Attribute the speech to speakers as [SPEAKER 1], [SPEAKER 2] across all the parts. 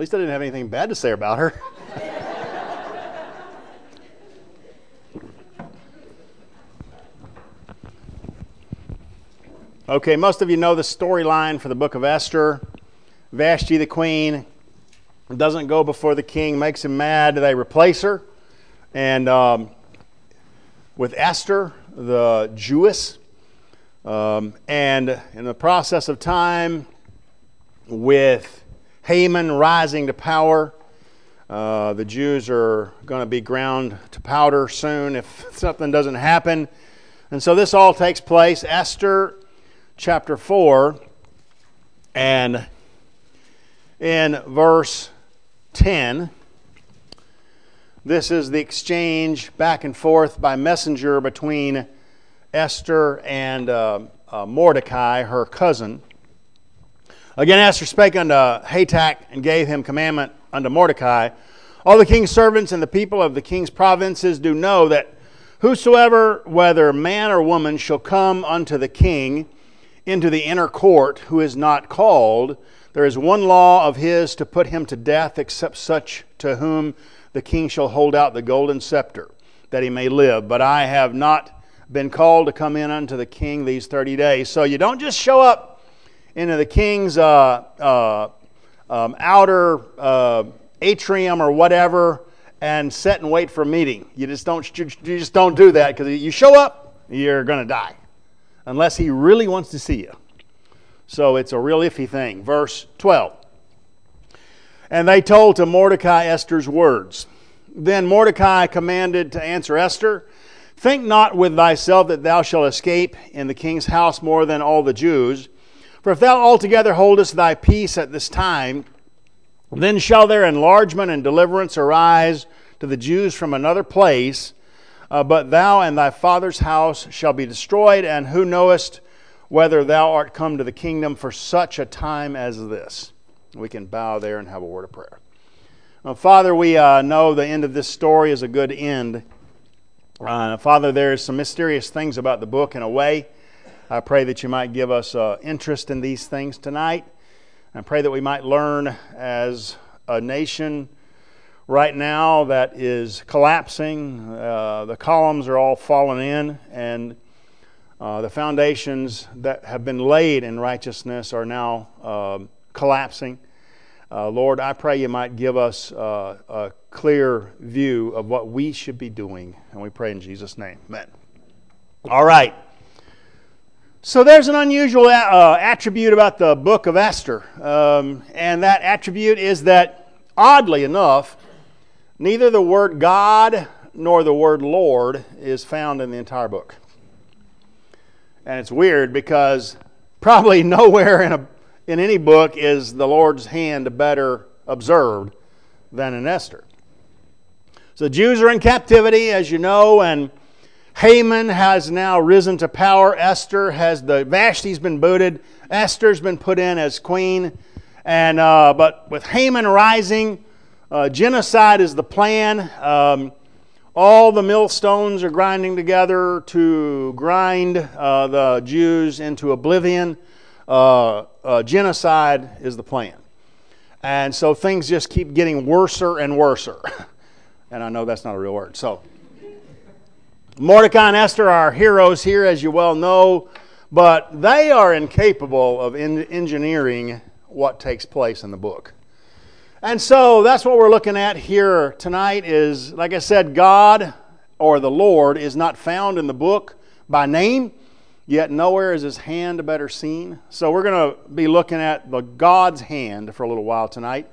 [SPEAKER 1] least I didn't have anything bad to say about her. Okay, most of you know the storyline for the book of Esther. Vashti the queen doesn't go before the king, makes him mad. They replace her. And with Esther, the Jewess. And in the process of time, with Haman rising to power, the Jews are going to be ground to powder soon if something doesn't happen. And so this all takes place. Esther chapter 4, and in verse 10, this is the exchange back and forth by messenger between Esther and Mordecai, her cousin. Again, Esther spake unto Hatach and gave him commandment unto Mordecai. All the king's servants and the people of the king's provinces do know that whosoever, whether man or woman, shall come unto the king into the inner court who is not called, there is one law of his to put him to death, except such to whom the king shall hold out the golden scepter, that he may live. But I have not been called to come in unto the king these 30 days. So you don't just show up into the king's outer atrium or whatever and sit and wait for a meeting. You just don't do that, because you show up, you're going to die, unless he really wants to see you. So it's a real iffy thing. Verse 12. And they told to Mordecai Esther's words. Then Mordecai commanded to answer Esther, think not with thyself that thou shalt escape in the king's house more than all the Jews. For if thou altogether holdest thy peace at this time, then shall their enlargement and deliverance arise to the Jews from another place, but thou and thy father's house shall be destroyed, and who knowest whether thou art come to the kingdom for such a time as this? We can bow there and have a word of prayer. Father, we know the end of this story is a good end. Father, there's some mysterious things about the book in a way. I pray that you might give us interest in these things tonight. I pray that we might learn as a nation right now that is collapsing. The columns are all fallen in, and the foundations that have been laid in righteousness are now collapsing. Lord, I pray you might give us a clear view of what we should be doing, and we pray in Jesus' name. Amen. All right. So there's an unusual attribute about the book of Esther, and that attribute is that, oddly enough, neither the word God nor the word Lord is found in the entire book. And it's weird, because probably nowhere in any book is the Lord's hand better observed than in Esther. So the Jews are in captivity, as you know, and Haman has now risen to power. Vashti's been booted. Esther's been put in as queen. And but with Haman rising, genocide is the plan. All the millstones are grinding together to grind the Jews into oblivion. Genocide is the plan. And so things just keep getting worser and worser. And I know that's not a real word. So Mordecai and Esther are heroes here, as you well know, but they are incapable of engineering what takes place in the book. And so that's what we're looking at here tonight is, like I said, God or the Lord is not found in the book by name, yet nowhere is his hand better seen. So we're going to be looking at the God's hand for a little while tonight.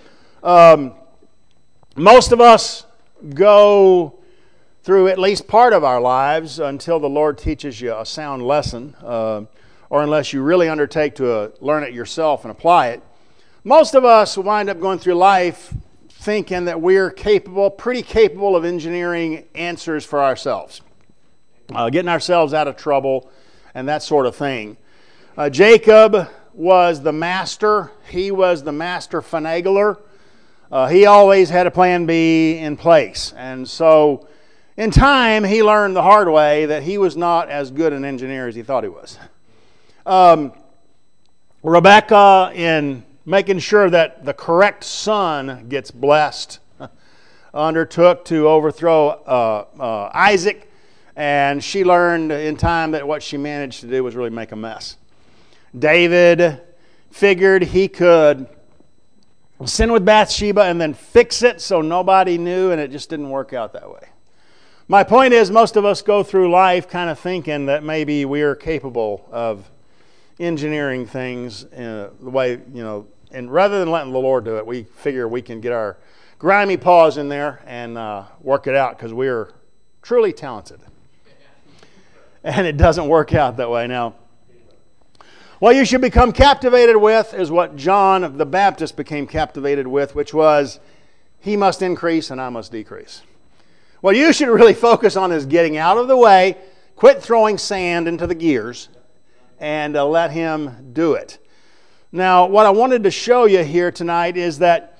[SPEAKER 1] Most of us go through at least part of our lives until the Lord teaches you a sound lesson, or unless you really undertake to learn it yourself and apply it. Most of us wind up going through life thinking that we're pretty capable of engineering answers for ourselves, getting ourselves out of trouble and that sort of thing. Jacob was the master. He was the master finagler. He always had a plan B in place. And so in time, he learned the hard way that he was not as good an engineer as he thought he was. Rebecca in making sure that the correct son gets blessed, undertook to overthrow Isaac, and she learned in time that what she managed to do was really make a mess. David figured he could sin with Bathsheba and then fix it so nobody knew, and it just didn't work out that way. My point is, most of us go through life kind of thinking that maybe we are capable of engineering things the way, and rather than letting the Lord do it, we figure we can get our grimy paws in there and work it out because we are truly talented. And it doesn't work out that way. Now, what you should become captivated with is what John the Baptist became captivated with, which was, he must increase and I must decrease. What you should really focus on is getting out of the way, quit throwing sand into the gears, and let him do it. Now, what I wanted to show you here tonight is that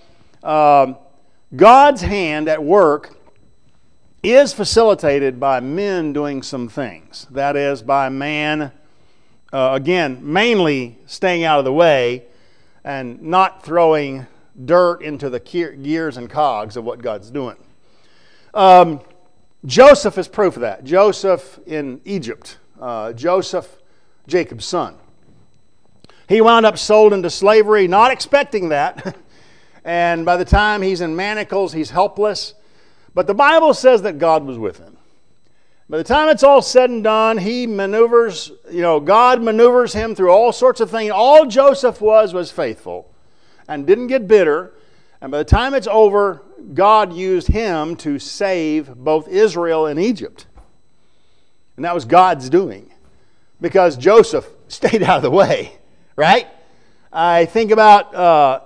[SPEAKER 1] God's hand at work is facilitated by men doing some things. That is, by man, again, mainly staying out of the way and not throwing dirt into the gears and cogs of what God's doing. Joseph is proof of that. Joseph in Egypt. Joseph, Jacob's son. He wound up sold into slavery, not expecting that. And by the time he's in manacles, he's helpless. But the Bible says that God was with him. By the time it's all said and done, he maneuvers, God maneuvers him through all sorts of things. All Joseph was faithful and didn't get bitter. And by the time it's over, God used him to save both Israel and Egypt. And that was God's doing, because Joseph stayed out of the way, right? I think about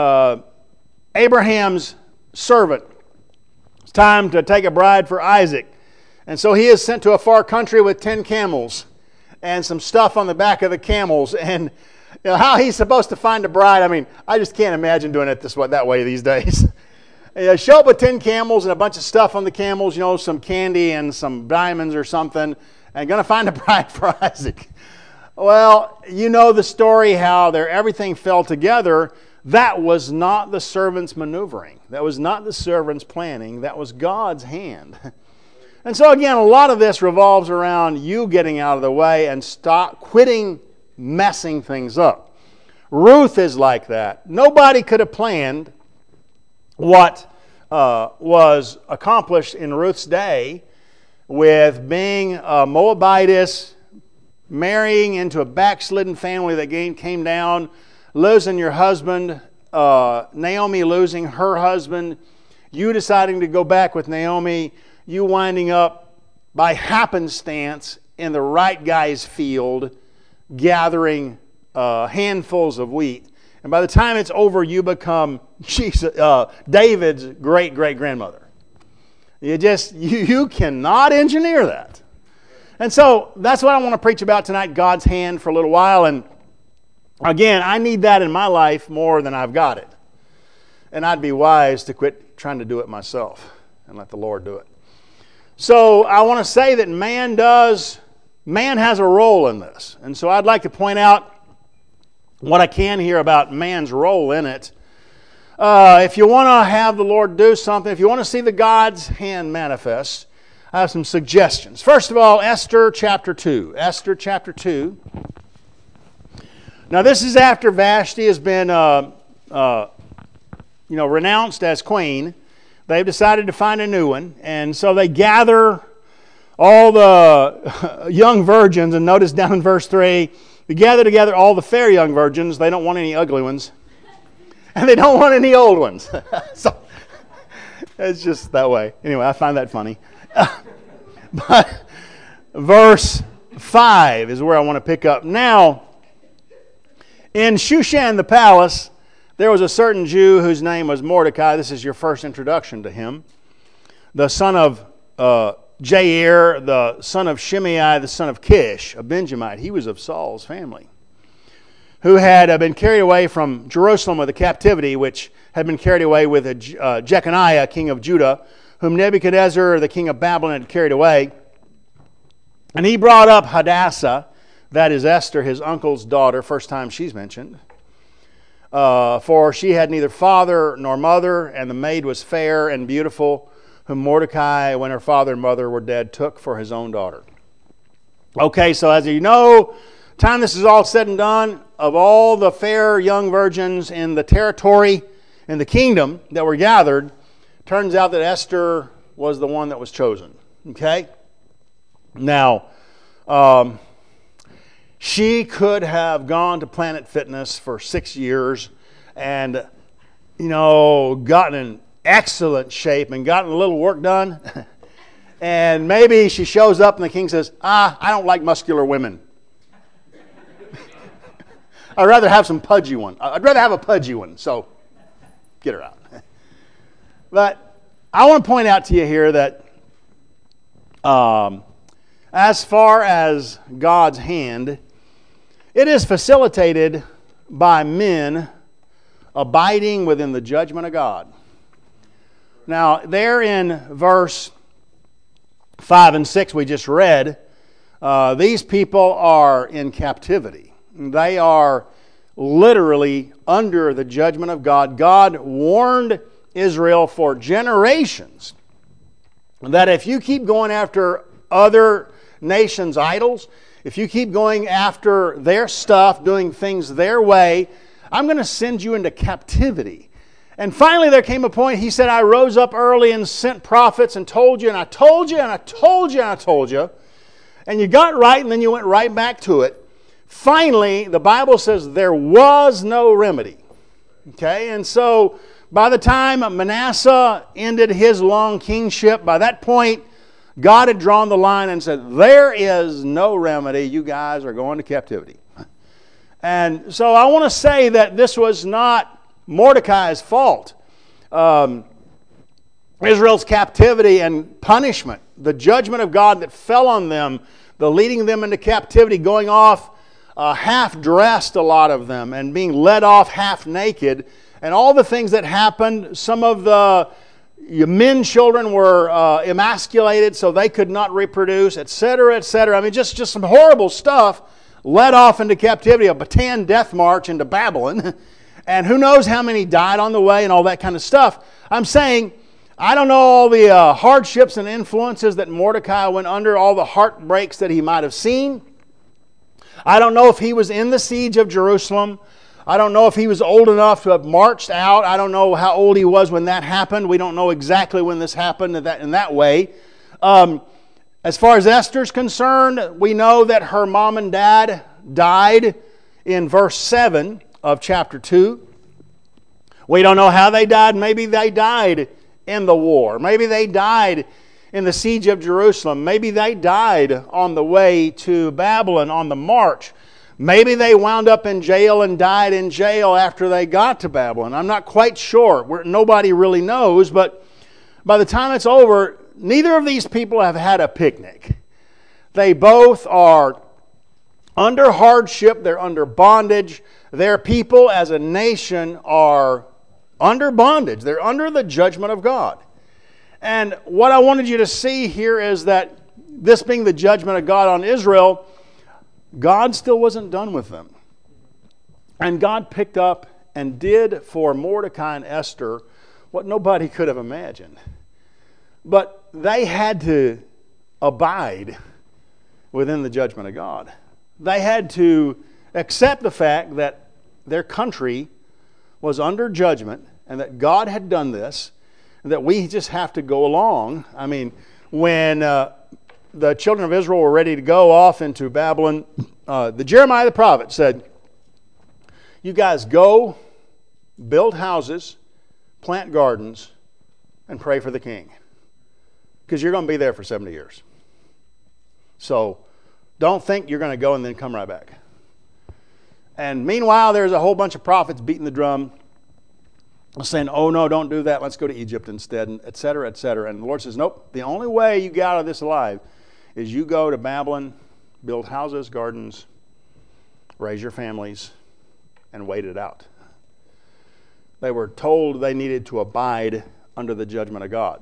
[SPEAKER 1] Abraham's servant. It's time to take a bride for Isaac. And so he is sent to a far country with 10 camels and some stuff on the back of the camels. And how he's supposed to find a bride, I just can't imagine doing it that way these days. Show up with 10 camels and a bunch of stuff on the camels, some candy and some diamonds or something, and going to find a bride for Isaac. Well, you know the story how everything fell together. That was not the servant's maneuvering. That was not the servant's planning. That was God's hand. And so again, a lot of this revolves around you getting out of the way and quitting messing things up. Ruth is like that. Nobody could have planned what was accomplished in Ruth's day with being a Moabitess, marrying into a backslidden family that came down, losing your husband, Naomi losing her husband, you deciding to go back with Naomi, you winding up by happenstance in the right guy's field, gathering handfuls of wheat. And by the time it's over, you become David's great-great-grandmother. You cannot engineer that. And so that's what I want to preach about tonight, God's hand, for a little while. And again, I need that in my life more than I've got it. And I'd be wise to quit trying to do it myself and let the Lord do it. So I want to say that man has a role in this. And so I'd like to point out what I can here about man's role in it. If you want to have the Lord do something, if you want to see the God's hand manifest, I have some suggestions. First of all, Esther chapter 2. Esther chapter 2. Now this is after Vashti has been renounced as queen. They've decided to find a new one, and so they gather all the young virgins, and notice down in verse 3, they gather together all the fair young virgins. They don't want any ugly ones, and they don't want any old ones. So it's just that way. Anyway, I find that funny. But verse 5 is where I want to pick up. Now, in Shushan the palace, there was a certain Jew whose name was Mordecai. This is your first introduction to him. The son of Jair, the son of Shimei, the son of Kish, a Benjamite. He was of Saul's family, who had been carried away from Jerusalem with a captivity, which had been carried away with Jeconiah, king of Judah, whom Nebuchadnezzar, the king of Babylon, had carried away. And he brought up Hadassah, that is Esther, his uncle's daughter, first time she's mentioned, For she had neither father nor mother, and the maid was fair and beautiful, whom Mordecai, when her father and mother were dead, took for his own daughter. Okay, so as you know, time this is all said and done, of all the fair young virgins in the territory, in the kingdom that were gathered, turns out that Esther was the one that was chosen. Okay? Now, she could have gone to Planet Fitness for 6 years and, gotten in excellent shape and gotten a little work done. And maybe she shows up and the king says, I don't like muscular women. I'd rather have some pudgy one. I'd rather have a pudgy one, so get her out. But I want to point out to you here that as far as God's hand, it is facilitated by men abiding within the judgment of God. Now, there in verse 5 and 6 we just read, these people are in captivity. They are literally under the judgment of God. God warned Israel for generations that if you keep going after other nations' idols, if you keep going after their stuff, doing things their way, I'm going to send you into captivity. And finally there came a point, he said, I rose up early and sent prophets and told you, and I told you, and I told you, and I told you. And you got right, and then you went right back to it. Finally, the Bible says there was no remedy. Okay, and so by the time Manasseh ended his long kingship, by that point, God had drawn the line and said, there is no remedy. You guys are going to captivity. And so I want to say that this was not Mordecai's fault. Israel's captivity and punishment, the judgment of God that fell on them, the leading them into captivity, going off half-dressed, a lot of them, and being led off half-naked, and all the things that happened. Some of the men children were emasculated so they could not reproduce, etc., etc. I mean, just some horrible stuff, led off into captivity, a Bataan death march into Babylon, and who knows how many died on the way and all that kind of stuff. I'm saying, I don't know all the hardships and influences that Mordecai went under, all the heartbreaks that he might have seen. I don't know if he was in the siege of Jerusalem. I don't know if he was old enough to have marched out. I don't know how old he was when that happened. We don't know exactly when this happened in that way. As far as Esther's concerned, we know that her mom and dad died in verse 7 of chapter 2. We don't know how they died. Maybe they died in the war. Maybe they died in the siege of Jerusalem. Maybe they died on the way to Babylon on the march. Maybe they wound up in jail and died in jail after they got to Babylon. I'm not quite sure. Nobody really knows, but by the time it's over, neither of these people have had a picnic. They both are under hardship. They're under bondage. Their people as a nation are under bondage. They're under the judgment of God. And what I wanted you to see here is that this being the judgment of God on Israel, God still wasn't done with them. And God picked up and did for Mordecai and Esther what nobody could have imagined. But they had to abide within the judgment of God. They had to accept the fact that their country was under judgment and that God had done this, and that we just have to go along. I mean, when the children of Israel were ready to go off into Babylon, the Jeremiah the prophet said, you guys go, build houses, plant gardens, and pray for the king. Because you're going to be there for 70 years. So don't think you're going to go and then come right back. And meanwhile, there's a whole bunch of prophets beating the drum, saying, oh no, don't do that, let's go to Egypt instead, and et cetera, et cetera. And the Lord says, nope, the only way you get out of this alive is you go to Babylon, build houses, gardens, raise your families, and wait it out. They were told they needed to abide under the judgment of God.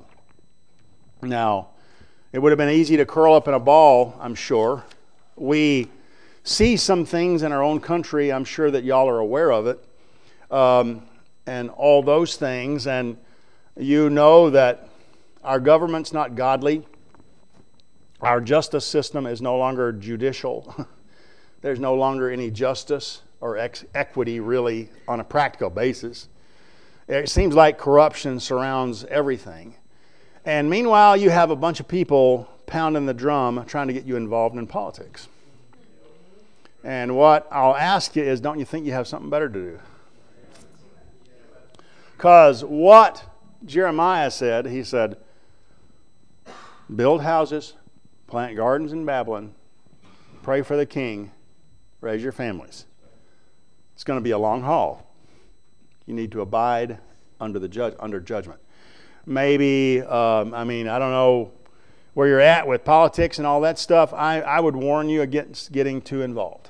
[SPEAKER 1] Now, it would have been easy to curl up in a ball, I'm sure. We see some things in our own country, I'm sure that y'all are aware of it. and all those things. And you know that our government's not godly. Our justice system is no longer judicial. There's no longer any justice or equity really on a practical basis. It seems like corruption surrounds everything. And meanwhile, you have a bunch of people pounding the drum trying to get you involved in politics. And what I'll ask you is, don't you think you have something better to do? Because what Jeremiah said, he said, build houses, plant gardens in Babylon, pray for the king, raise your families. It's going to be a long haul. You need to abide under judgment. Maybe, I don't know where you're at with politics and all that stuff. I would warn you against getting too involved.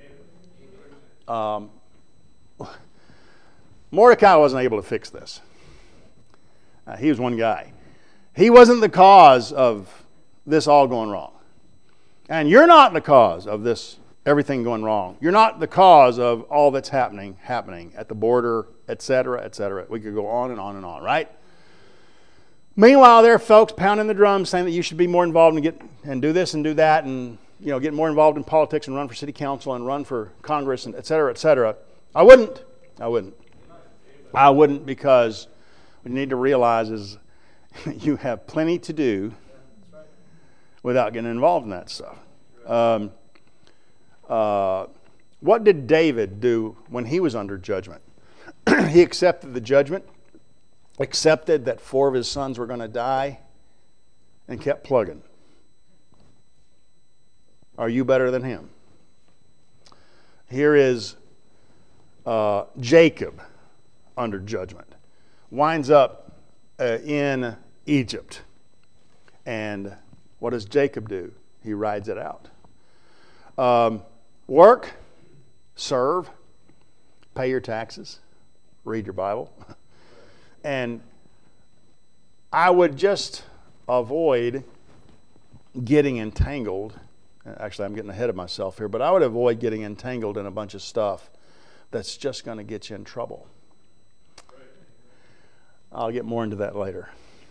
[SPEAKER 1] Mordecai wasn't able to fix this. He was one guy. He wasn't the cause of this all going wrong. And you're not the cause of this, everything going wrong. You're not the cause of all that's happening at the border, etc., etc. We could go on and on and on, right? Meanwhile, there are folks pounding the drum saying that you should be more involved and do this and do that, and get more involved in politics and run for city council and run for Congress and et cetera, et cetera. I wouldn't because what you need to realize is you have plenty to do without getting involved in that stuff. What did David do when he was under judgment? He accepted the judgment, accepted that 4 of his sons were going to die, and kept plugging. Are you better than him? Here is Jacob under judgment. Winds up in Egypt. And what does Jacob do? He rides it out. Work, serve, pay your taxes, read your Bible. And I would just avoid getting entangled. Actually, I'm getting ahead of myself here, but I would avoid getting entangled in a bunch of stuff that's just going to get you in trouble. I'll get more into that later.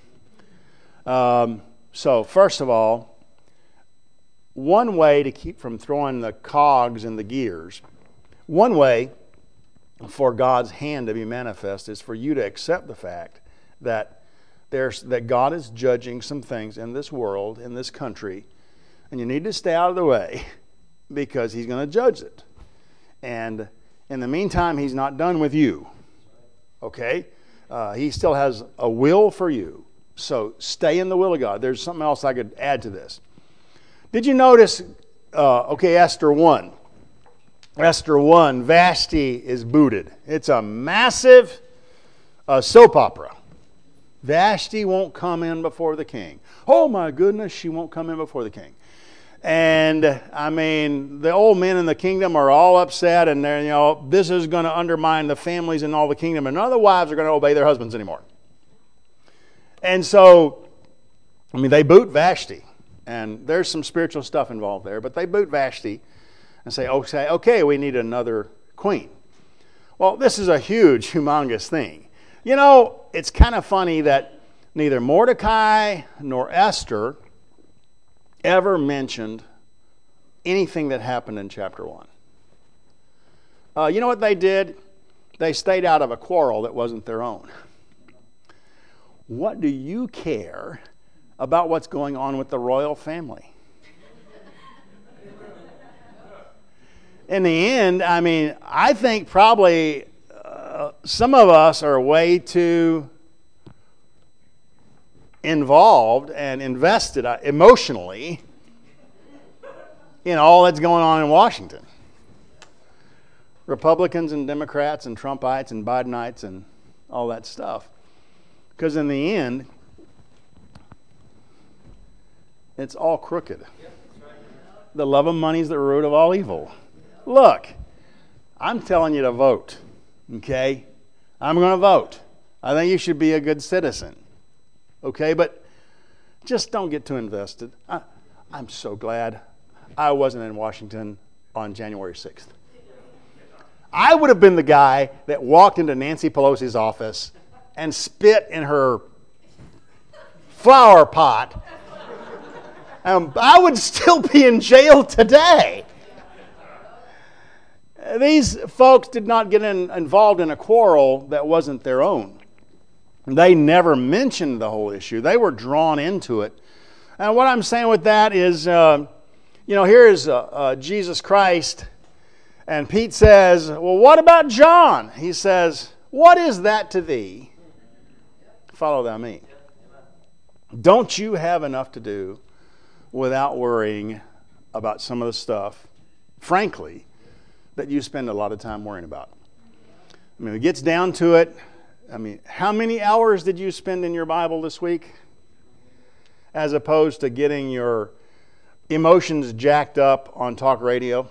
[SPEAKER 1] So first of all, one way to keep from throwing the cogs in the gears, one way for God's hand to be manifest is for you to accept the fact that God is judging some things in this world, in this country, and you need to stay out of the way because He's going to judge it. And in the meantime, He's not done with you. Okay? He still has a will for you. So stay in the will of God. There's something else I could add to this. Did you notice, Esther 1. Esther 1, Vashti is booted. It's a massive soap opera. Vashti won't come in before the king. Oh my goodness, she won't come in before the king. And the old men in the kingdom are all upset, and they're, this is going to undermine the families in all the kingdom, and none of the wives are going to obey their husbands anymore. And so, they boot Vashti, and there's some spiritual stuff involved there, but they boot Vashti and say, okay, we need another queen. Well, this is a huge, humongous thing. It's kind of funny that neither Mordecai nor Esther ever mentioned anything that happened in chapter 1. You know what they did? They stayed out of a quarrel that wasn't their own. What do you care about what's going on with the royal family? In the end, I think probably some of us are way too involved and invested emotionally in all that's going on in Washington. Republicans and Democrats and Trumpites and Bidenites and all that stuff. Because in the end, it's all crooked. The love of money is the root of all evil. Look, I'm telling you to vote, okay? I'm going to vote. I think you should be a good citizen, okay? But just don't get too invested. I'm so glad I wasn't in Washington on January 6th. I would have been the guy that walked into Nancy Pelosi's office and spit in her flower pot. I would still be in jail today. These folks did not get involved in a quarrel that wasn't their own. They never mentioned the whole issue. They were drawn into it. And what I'm saying with that is, here is Jesus Christ, and Pete says, well, what about John? He says, what is that to thee? Follow thou me. Don't you have enough to do without worrying about some of the stuff, frankly, that you spend a lot of time worrying about? I mean, it gets down to it. I mean, how many hours did you spend in your Bible this week? As opposed to getting your emotions jacked up on talk radio?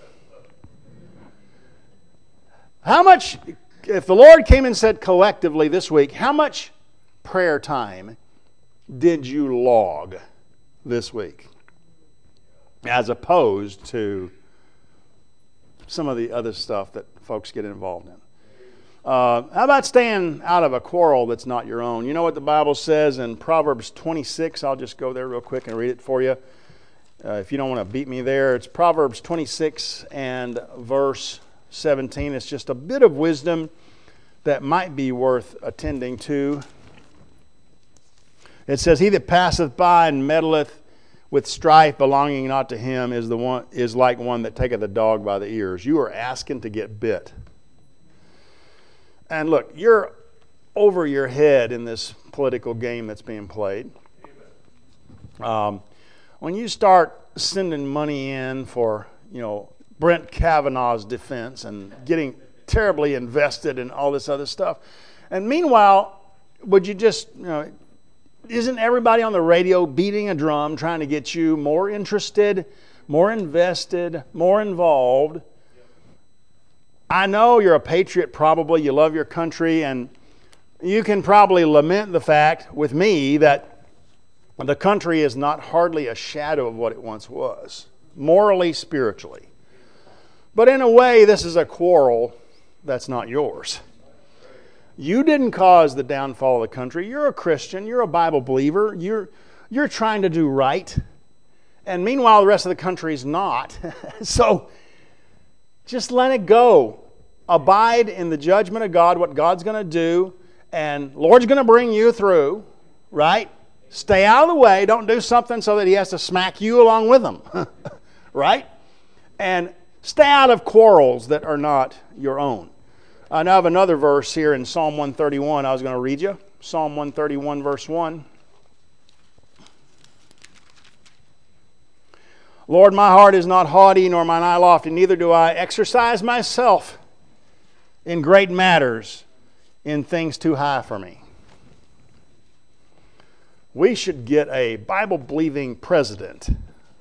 [SPEAKER 1] How much, if the Lord came and said collectively this week, how much prayer time did you log this week? As opposed to some of the other stuff that folks get involved in. How about staying out of a quarrel that's not your own? You know what the Bible says in Proverbs 26? I'll just go there real quick and read it for you. If you don't want to beat me there, it's Proverbs 26 and verse 17. It's just a bit of wisdom that might be worth attending to. It says, he that passeth by and meddleth with strife belonging not to him is like one that taketh a dog by the ears. You are asking to get bit. And look, you're over your head in this political game that's being played. When you start sending money in for, Brent Kavanaugh's defense and getting terribly invested in all this other stuff, and meanwhile, would you just, isn't everybody on the radio beating a drum trying to get you more interested, more invested, more involved? I know you're a patriot probably, you love your country, and you can probably lament the fact with me that the country is not hardly a shadow of what it once was, morally, spiritually. But in a way, this is a quarrel that's not yours. You didn't cause the downfall of the country. You're a Christian, you're a Bible believer, you're trying to do right. And meanwhile, the rest of the country is not. So just let it go. Abide in the judgment of God, what God's going to do, and Lord's going to bring you through, right? Stay out of the way. Don't do something so that He has to smack you along with Him, right? And stay out of quarrels that are not your own. I now have another verse here in Psalm 131 I was going to read you. Psalm 131, verse 1. Lord, my heart is not haughty, nor mine eye lofty, neither do I exercise myself in great matters, in things too high for me. We should get a Bible-believing president.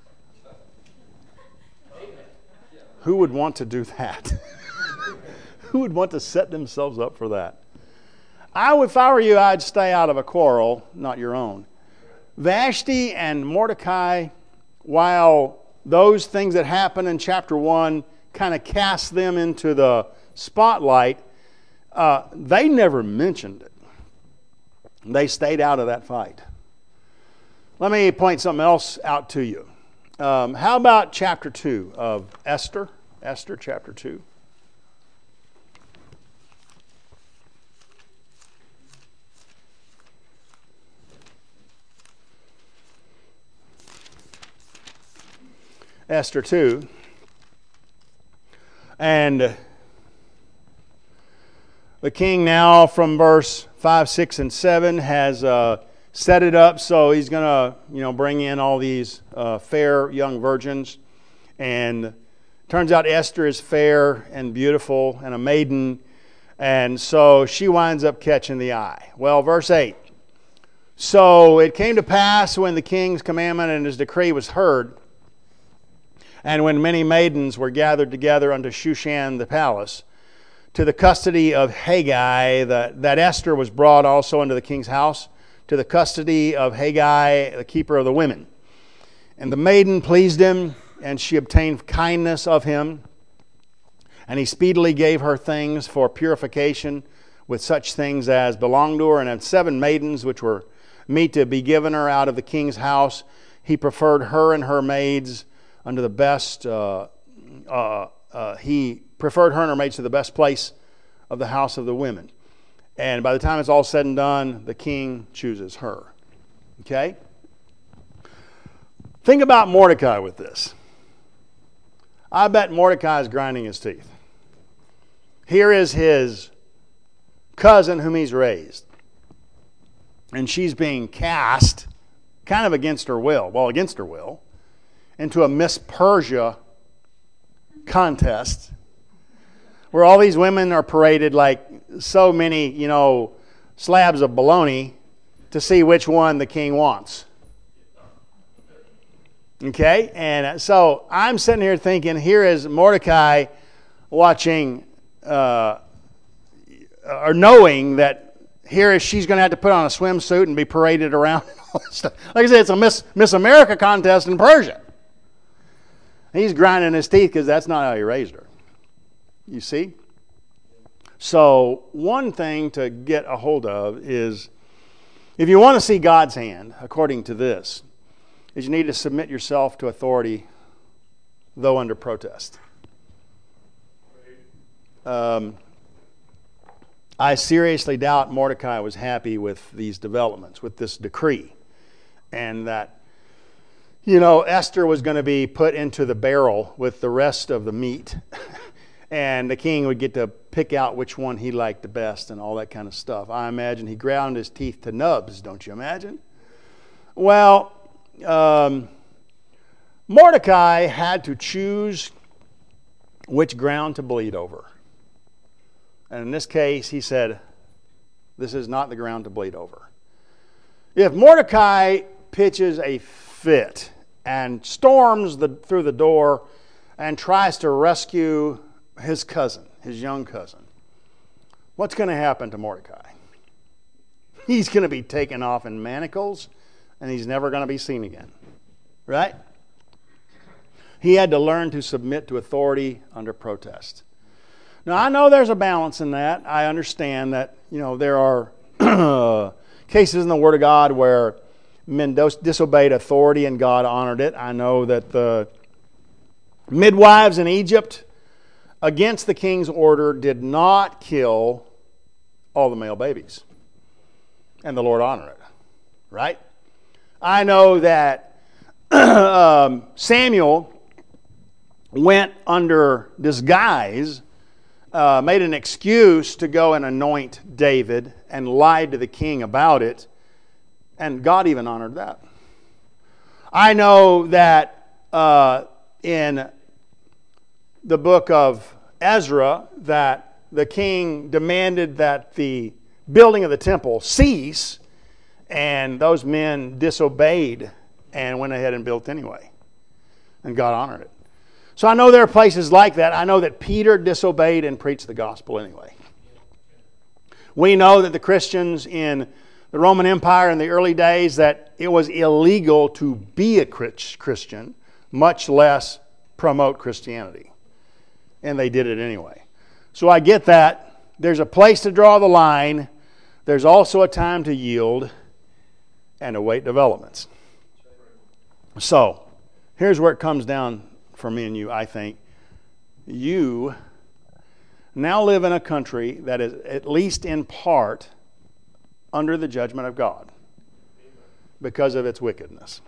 [SPEAKER 1] Who would want to do that? Who would want to set themselves up for that? If I were you, I'd stay out of a quarrel, not your own. Vashti and Mordecai, while those things that happen in chapter 1 kind of cast them into the spotlight, they never mentioned it. They stayed out of that fight. Let me point something else out to you. How about chapter 2 of Esther? Esther chapter 2. Esther 2. And the king now from verse 5, 6, and 7 has set it up so he's going to bring in all these fair young virgins. And turns out Esther is fair and beautiful and a maiden. And so she winds up catching the eye. Well, verse 8. So it came to pass when the king's commandment and his decree was heard, and when many maidens were gathered together unto Shushan the palace, to the custody of Haggai, that Esther was brought also into the king's house, to the custody of Haggai, the keeper of the women. And the maiden pleased him, and she obtained kindness of him. And he speedily gave her things for purification, with such things as belonged to her, and had 7 maidens which were meet to be given her out of the king's house. He preferred her and her maids unto the best. He preferred her and her maids to the best place of the house of the women. And by the time it's all said and done, the king chooses her. Okay? Think about Mordecai with this. I bet Mordecai is grinding his teeth. Here is his cousin whom he's raised. And she's being cast, kind of against her will, into a Miss Persia contest where all these women are paraded like so many, slabs of bologna to see which one the king wants. Okay? And so I'm sitting here thinking, here is Mordecai watching, or knowing that here is she's going to have to put on a swimsuit and be paraded around and all this stuff. Like I said, it's a Miss America contest in Persia. He's grinding his teeth because that's not how he raised her. You see? So one thing to get a hold of is, if you want to see God's hand, according to this, is you need to submit yourself to authority, though under protest. I seriously doubt Mordecai was happy with these developments, with this decree. And that, Esther was going to be put into the barrel with the rest of the meat. And the king would get to pick out which one he liked the best and all that kind of stuff. I imagine he ground his teeth to nubs, don't you imagine? Well, Mordecai had to choose which ground to bleed over. And in this case, he said, this is not the ground to bleed over. If Mordecai pitches a fit and storms through the door and tries to rescue his cousin, his young cousin, what's going to happen to Mordecai? He's going to be taken off in manacles, and he's never going to be seen again. Right? He had to learn to submit to authority under protest. Now, I know there's a balance in that. I understand that, there are cases in the Word of God where men disobeyed authority and God honored it. I know that the midwives in Egypt, against the king's order, did not kill all the male babies. And the Lord honored it. Right? I know that Samuel went under disguise, made an excuse to go and anoint David and lied to the king about it, and God even honored that. I know that in the book of Ezra that the king demanded that the building of the temple cease, and those men disobeyed and went ahead and built anyway, and God honored it. So I know there are places like that. I know that Peter disobeyed and preached the gospel anyway. We know that the Christians in the Roman Empire in the early days, that it was illegal to be a Christian, much less promote Christianity. And they did it anyway. So I get that. There's a place to draw the line. There's also a time to yield and await developments. So here's where it comes down for me and you, I think. You now live in a country that is, at least in part, under the judgment of God because of its wickedness.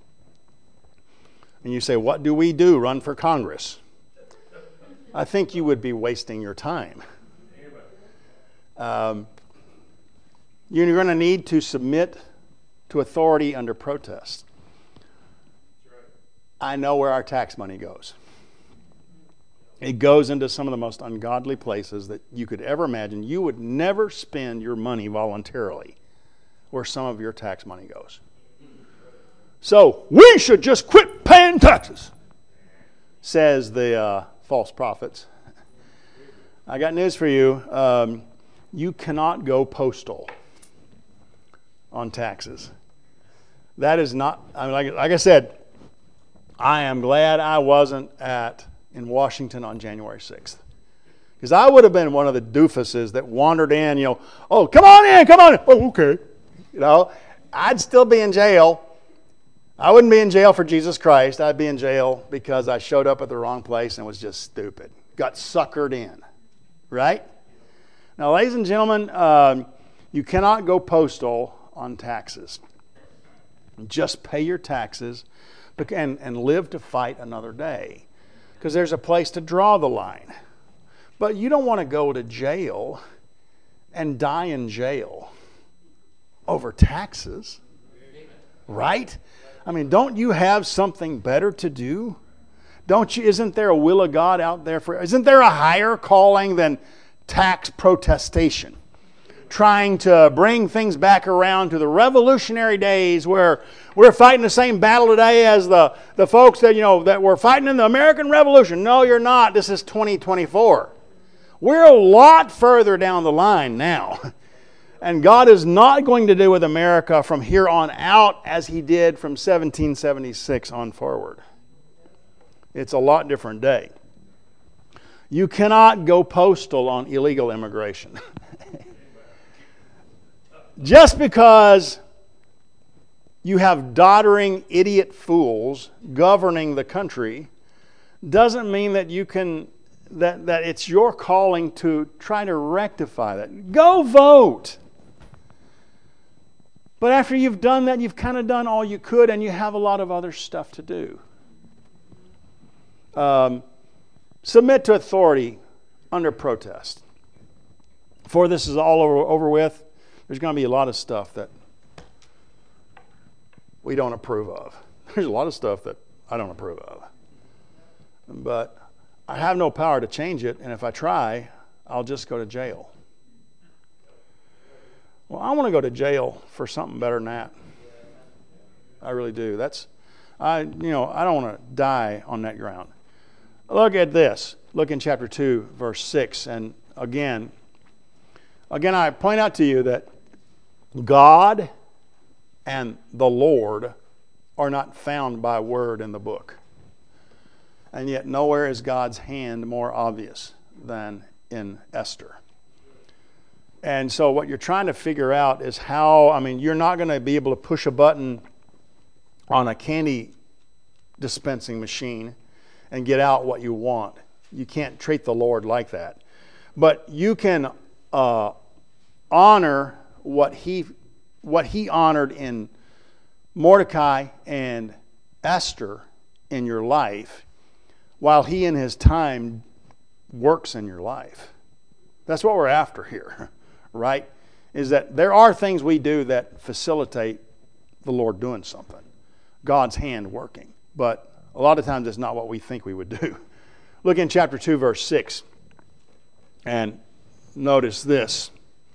[SPEAKER 1] And you say, what do we do? Run for Congress? I think you would be wasting your time. You're going to need to submit to authority under protest. I know where our tax money goes. It goes into some of the most ungodly places that you could ever imagine. You would never spend your money voluntarily where some of your tax money goes. So, we should just quit paying taxes, says the false prophets. I got news for you. You cannot go postal on taxes. That is not, like I said, I am glad I wasn't in Washington on January 6th. Because I would have been one of the doofuses that wandered in, oh, come on in, come on in. Oh, okay. I'd still be in jail. I wouldn't be in jail for Jesus Christ. I'd be in jail because I showed up at the wrong place and was just stupid. Got suckered in. Right? Now, ladies and gentlemen, you cannot go postal on taxes. Just pay your taxes and live to fight another day. Because there's a place to draw the line. But you don't want to go to jail and die in jail over taxes. Right? I mean, don't you have something better to do? Isn't there a will of God out there isn't there a higher calling than tax protestation? Trying to bring things back around to the revolutionary days where we're fighting the same battle today as the folks that were fighting in the American Revolution. No, you're not. This is 2024. We're a lot further down the line now. And God is not going to do with America from here on out as He did from 1776 on forward. It's a lot different day. You cannot go postal on illegal immigration. Just because you have doddering idiot fools governing the country doesn't mean that you can that it's your calling to try to rectify that. Go vote. But after you've done that, you've kind of done all you could, and you have a lot of other stuff to do. Submit to authority under protest. Before this is all over with, there's going to be a lot of stuff that we don't approve of. There's a lot of stuff that I don't approve of. But I have no power to change it, and if I try, I'll just go to jail. Well, I want to go to jail for something better than that. I really do. I don't want to die on that ground. Look at this. Look in chapter 2, verse 6. And again, I point out to you that God and the Lord are not found by word in the book. And yet nowhere is God's hand more obvious than in Esther. And so what you're trying to figure out is you're not going to be able to push a button on a candy dispensing machine and get out what you want. You can't treat the Lord like that. But you can honor what he honored in Mordecai and Esther in your life while He in His time works in your life. That's what we're after here, right? Is that there are things we do that facilitate the Lord doing something. God's hand working. But a lot of times it's not what we think we would do. Look in chapter 2, verse 6. And notice this.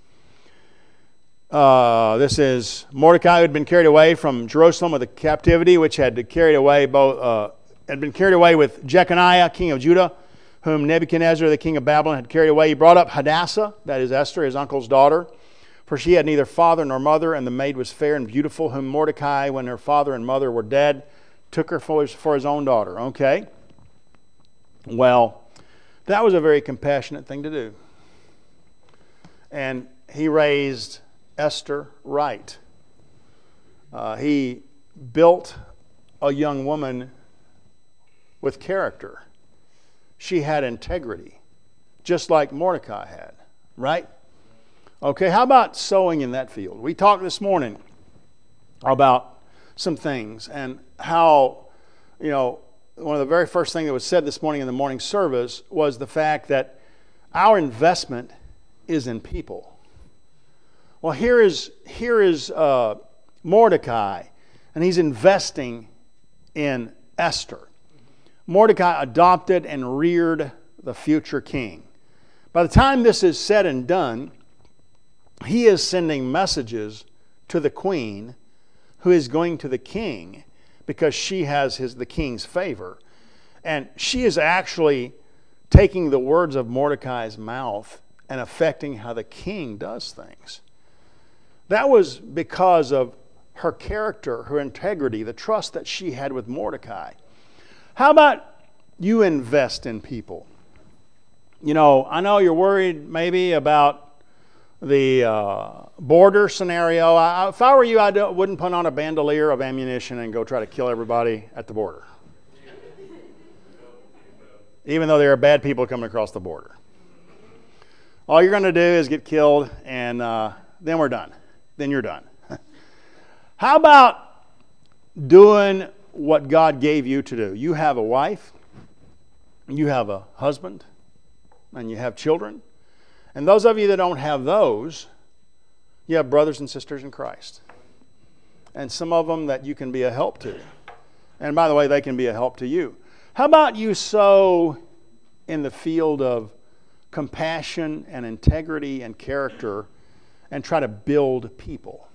[SPEAKER 1] This is Mordecai who had been carried away from Jerusalem with a captivity, which had been carried away with Jeconiah, king of Judah, whom Nebuchadnezzar, the king of Babylon, had carried away. He brought up Hadassah, that is Esther, his uncle's daughter, for she had neither father nor mother, and the maid was fair and beautiful, whom Mordecai, when her father and mother were dead, took her for his own daughter. Okay. Well, that was a very compassionate thing to do. And he raised Esther right. He built a young woman with character. She had integrity, just like Mordecai had, right? Okay, how about sowing in that field? We talked this morning about some things and how, one of the very first things that was said this morning in the morning service was the fact that our investment is in people. Well, here is Mordecai, and he's investing in Esther. Mordecai adopted and reared the future king. By the time this is said and done, he is sending messages to the queen who is going to the king because she has the king's favor. And she is actually taking the words of Mordecai's mouth and affecting how the king does things. That was because of her character, her integrity, the trust that she had with Mordecai. How about you invest in people? I know you're worried maybe about the border scenario. If I were you, I wouldn't put on a bandolier of ammunition and go try to kill everybody at the border. Even though there are bad people coming across the border. All you're going to do is get killed, and then we're done. Then you're done. How about doing what God gave you to do? You have a wife, you have a husband, and you have children. And those of you that don't have those, you have brothers and sisters in Christ. And some of them that you can be a help to. And by the way, they can be a help to you. How about you sow in the field of compassion and integrity and character and try to build people?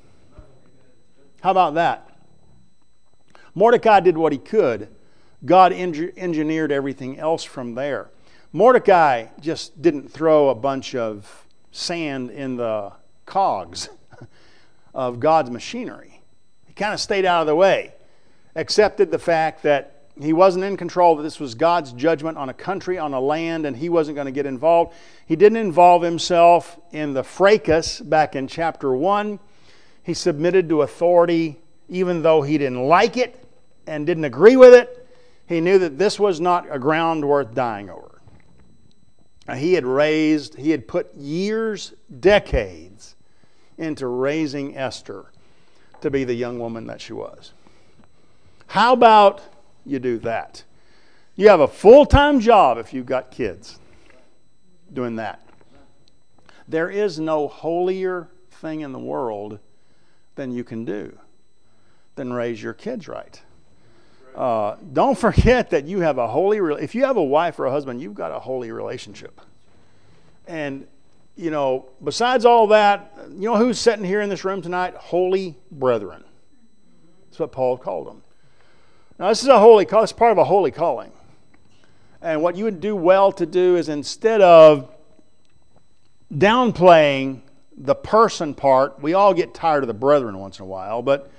[SPEAKER 1] How about that? Mordecai did what he could. God engineered everything else from there. Mordecai just didn't throw a bunch of sand in the cogs of God's machinery. He kind of stayed out of the way, accepted the fact that he wasn't in control, that this was God's judgment on a country, on a land, and he wasn't going to get involved. He didn't involve himself in the fracas back in chapter 1. He submitted to authority even though he didn't like it and didn't agree with it. He knew that this was not a ground worth dying over. He had put years, decades into raising Esther to be the young woman that she was. How about you do that? You have a full-time job if you've got kids doing that. There is no holier thing in the world than you can do than raise your kids right. Don't forget that you have if you have a wife or a husband, you've got a holy relationship. And, besides all that, who's sitting here in this room tonight? Holy brethren. That's what Paul called them. Now, this is it's part of a holy calling. And what you would do well to do is, instead of downplaying the person part, we all get tired of the brethren once in a while, but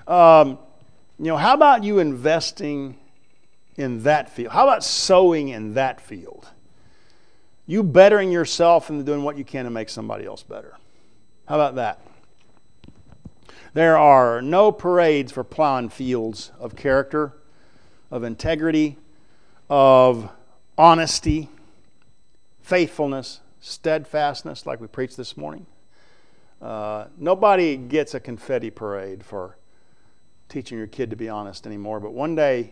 [SPEAKER 1] how about you investing in that field? How about sowing in that field? You bettering yourself and doing what you can to make somebody else better. How about that? There are no parades for plowing fields of character, of integrity, of honesty, faithfulness, steadfastness, like we preached this morning. Nobody gets a confetti parade for teaching your kid to be honest anymore, but one day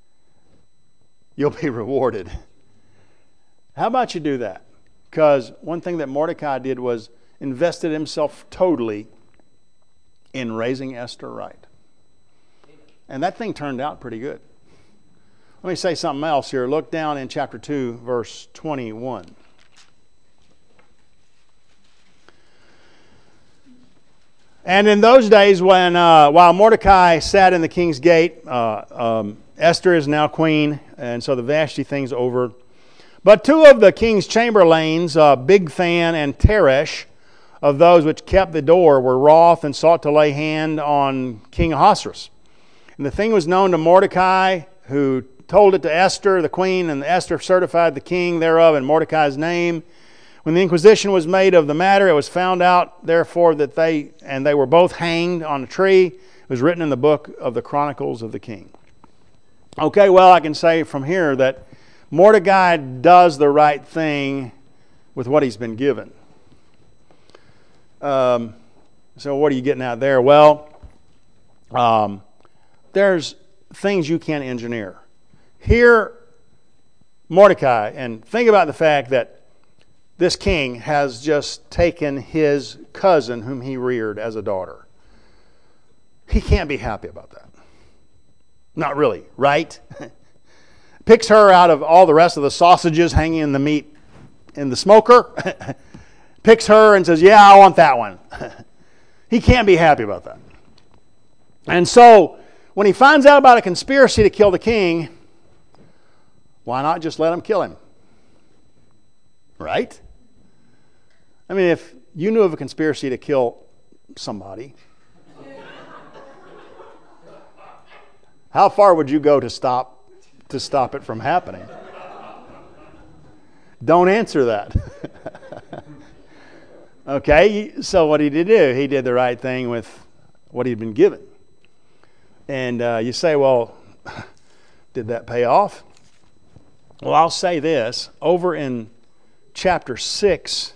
[SPEAKER 1] you'll be rewarded. How about you do that? Because one thing that Mordecai did was invested himself totally in raising Esther right. And that thing turned out pretty good. Let me say something else here. Look down in chapter 2, verse 21. And in those days, while Mordecai sat in the king's gate, Esther is now queen, and so the Vashti thing's over. But two of the king's chamberlains, Bigthan and Teresh, of those which kept the door, were wroth and sought to lay hand on King Ahasuerus. And the thing was known to Mordecai, who told it to Esther, the queen, and Esther certified the king thereof in Mordecai's name. When the inquisition was made of the matter, it was found out, therefore, that they were both hanged on a tree. It was written in the book of the Chronicles of the King. Okay, well, I can say from here that Mordecai does the right thing with what he's been given. So what are you getting at there? Well, there's things you can't engineer. Here, Mordecai, and think about the fact that this king has just taken his cousin whom he reared as a daughter. He can't be happy about that. Not really, right? Picks her out of all the rest of the sausages hanging in the meat in the smoker. Picks her and says, yeah, I want that one. He can't be happy about that. And so, when he finds out about a conspiracy to kill the king, why not just let him kill him? Right? I mean, if you knew of a conspiracy to kill somebody, how far would you go to stop it from happening? Don't answer that. Okay, so what did he do? He did the right thing with what he'd been given. And you say, well, did that pay off? Well, I'll say this. Over in chapter 6,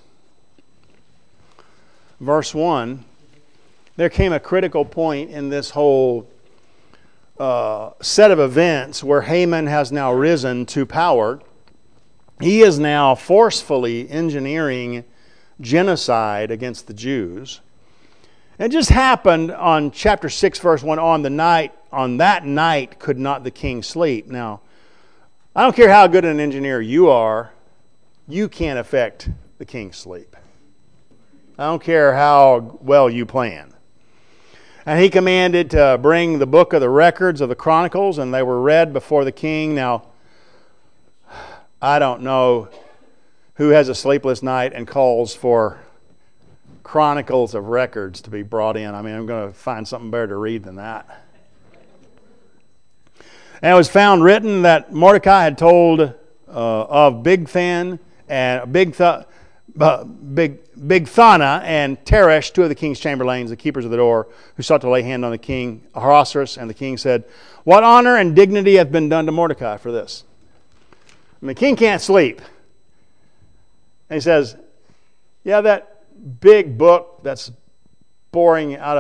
[SPEAKER 1] verse 1, there came a critical point in this whole set of events where Haman has now risen to power. He is now forcefully engineering genocide against the Jews. It just happened on chapter 6, verse 1, on that night could not the king sleep. Now, I don't care how good an engineer you are, you can't affect the king's sleep. I don't care how well you plan. And he commanded to bring the book of the records of the Chronicles, and they were read before the king. Now, I don't know who has a sleepless night and calls for Chronicles of records to be brought in. I mean, I'm going to find something better to read than that. And it was found written that Mordecai had told of Bigthan and Bigthana and Teresh, two of the king's chamberlains, the keepers of the door, who sought to lay hand on the king Ahasuerus. And the king said, "What honor and dignity hath been done to Mordecai for this?" And the king can't sleep. And he says, "Yeah, that big book that's pouring out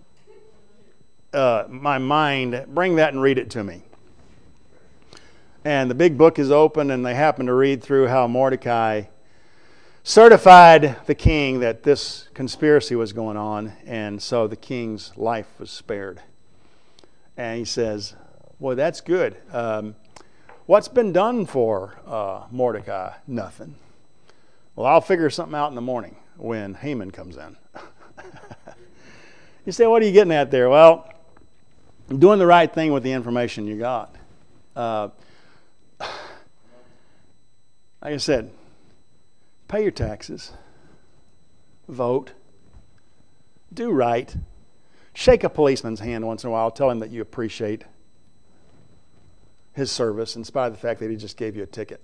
[SPEAKER 1] of my mind, bring that and read it to me." And the big book is open, and they happen to read through how Mordecai certified the king that this conspiracy was going on, and so the king's life was spared. And he says, "Well, that's good. What's been done for Mordecai?" "Nothing." "Well, I'll figure something out in the morning when Haman comes in." You say, what are you getting at there? Well, doing the right thing with the information you got. Like I said, pay your taxes, vote, do right, shake a policeman's hand once in a while, tell him that you appreciate his service in spite of the fact that he just gave you a ticket.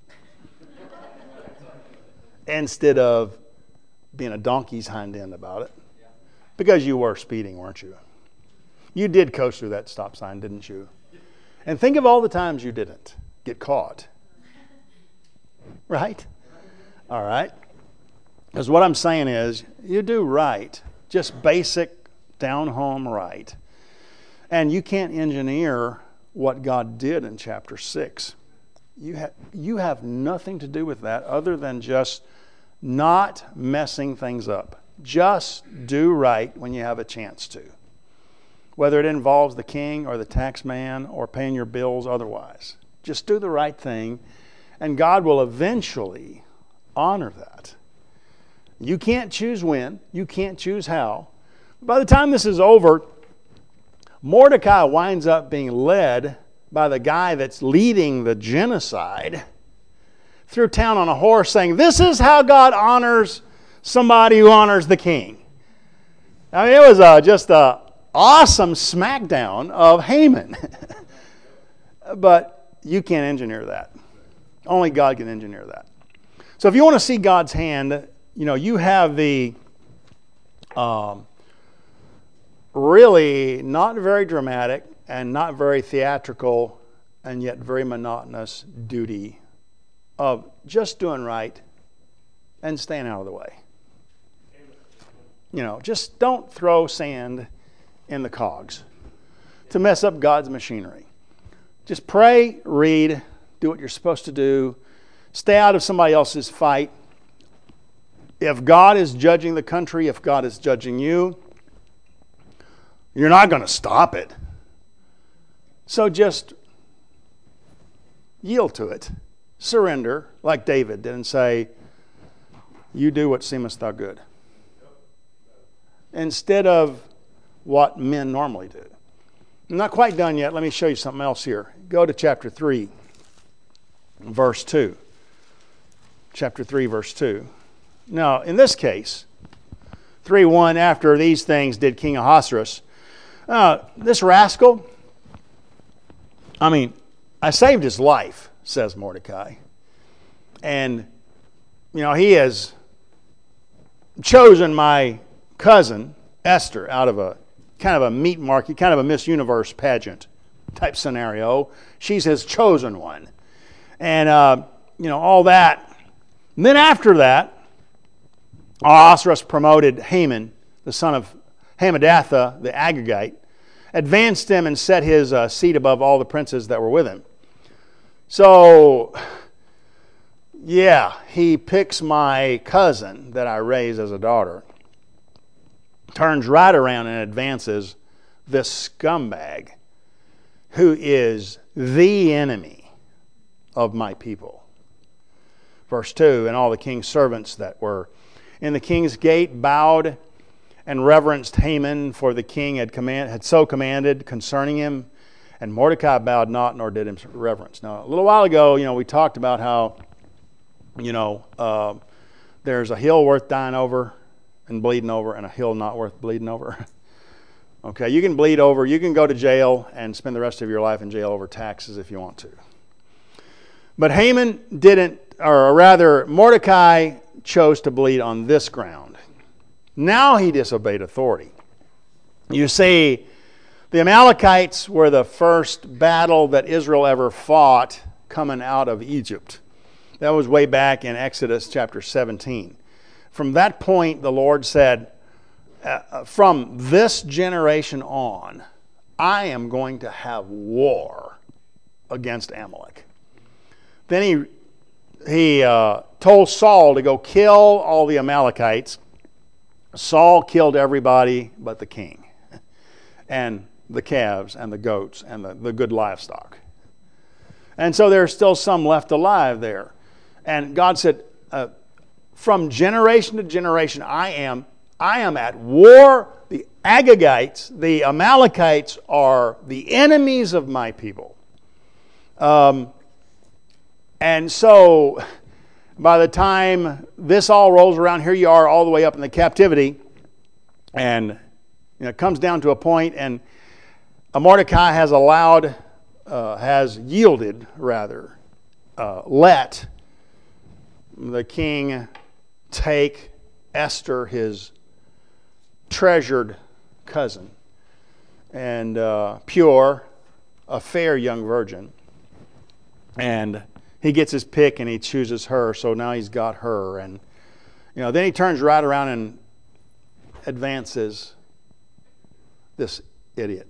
[SPEAKER 1] Instead of being a donkey's hind end about it. Because you were speeding, weren't you? You did coast through that stop sign, didn't you? And think of all the times you didn't get caught. Right? All right. Because what I'm saying is, you do right. Just basic, down-home right. And you can't engineer what God did in chapter 6. You have nothing to do with that other than just not messing things up. Just do right when you have a chance to. Whether it involves the king or the tax man or paying your bills otherwise. Just do the right thing, and God will eventually honor that. You can't choose when. You can't choose how. By the time this is over, Mordecai winds up being led by the guy that's leading the genocide through town on a horse saying, "This is how God honors somebody who honors the king." I mean, it was just an awesome smackdown of Haman. But you can't engineer that. Only God can engineer that. So if you want to see God's hand, you have the really not very dramatic and not very theatrical and yet very monotonous duty of just doing right and staying out of the way. Just don't throw sand in the cogs to mess up God's machinery. Just pray, read, do what you're supposed to do. Stay out of somebody else's fight. If God is judging the country, if God is judging you, you're not going to stop it. So just yield to it. Surrender, like David did, and say, "You do what seemeth thou good." Instead of what men normally do. I'm not quite done yet. Let me show you something else here. Go to chapter 3, verse 2. Chapter 3, verse 2. Now, in this case, 3:1, after these things did King Ahasuerus. This rascal, I saved his life, says Mordecai. And he has chosen my cousin, Esther, out of a kind of a meat market, kind of a Miss Universe pageant type scenario. She's his chosen one. And, all that. And then after that, Ahasuerus promoted Haman, the son of Hammedatha, the Agagite, advanced him and set his seat above all the princes that were with him. So, he picks my cousin that I raised as a daughter, turns right around and advances this scumbag who is the enemy of my people. Verse 2, and all the king's servants that were in the king's gate bowed and reverenced Haman, for the king had so commanded concerning him. And Mordecai bowed not, nor did him reverence. Now, a little while ago, we talked about how, there's a hill worth dying over and bleeding over, and a hill not worth bleeding over. Okay, you can bleed over. You can go to jail and spend the rest of your life in jail over taxes if you want to. But Haman didn't, or rather, Mordecai chose to bleed on this ground. Now he disobeyed authority. You see, the Amalekites were the first battle that Israel ever fought coming out of Egypt. That was way back in Exodus chapter 17. From that point, the Lord said, from this generation on, I am going to have war against Amalek. Then he told Saul to go kill all the Amalekites. Saul killed everybody but the king and the calves and the goats and the good livestock. And so there's still some left alive there. And God said, from generation to generation, I am at war. The Agagites, the Amalekites, are the enemies of my people. And so by the time this all rolls around, here you are all the way up in the captivity. And it comes down to a point, and Mordecai has yielded, let the king take Esther, his treasured cousin, and pure, a fair young virgin. And he gets his pick and he chooses her, so now he's got her. And then he turns right around and advances this idiot.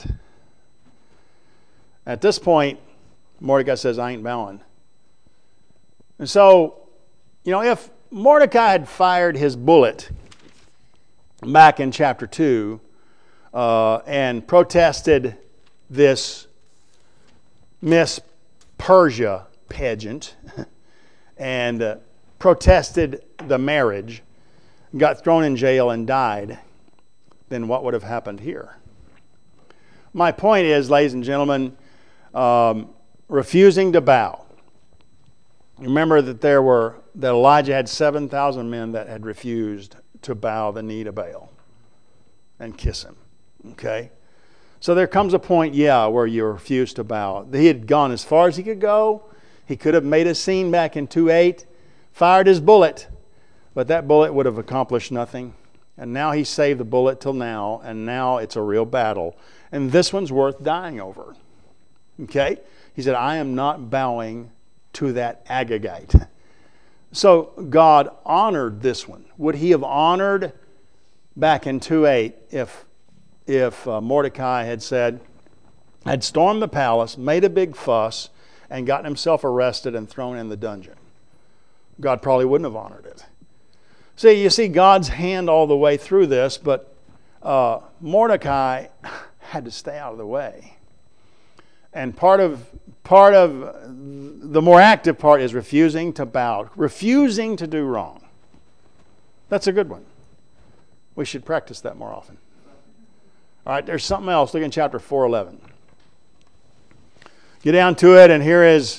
[SPEAKER 1] At this point, Mordecai says, I ain't bowing. And so, if Mordecai had fired his bullet back in chapter 2 and protested this Miss Persia pageant and protested the marriage, got thrown in jail and died, then what would have happened here? My point is, ladies and gentlemen, refusing to bow. Remember that Elijah had 7,000 men that had refused to bow the knee to Baal and kiss him. Okay? So there comes a point, where you refuse to bow. He had gone as far as he could go. He could have made a scene back in 2:8, fired his bullet, but that bullet would have accomplished nothing. And now he saved the bullet till now, and now it's a real battle. And this one's worth dying over. Okay? He said, I am not bowing to that Agagite. So God honored this one. Would he have honored back in 2:8 if Mordecai had stormed the palace, made a big fuss, and gotten himself arrested and thrown in the dungeon? God probably wouldn't have honored it. See, you see God's hand all the way through this, but Mordecai had to stay out of the way. And part of the more active part is refusing to bow, refusing to do wrong. That's a good one. We should practice that more often. All right, there's something else. Look in chapter 4:11. Get down to it, and here is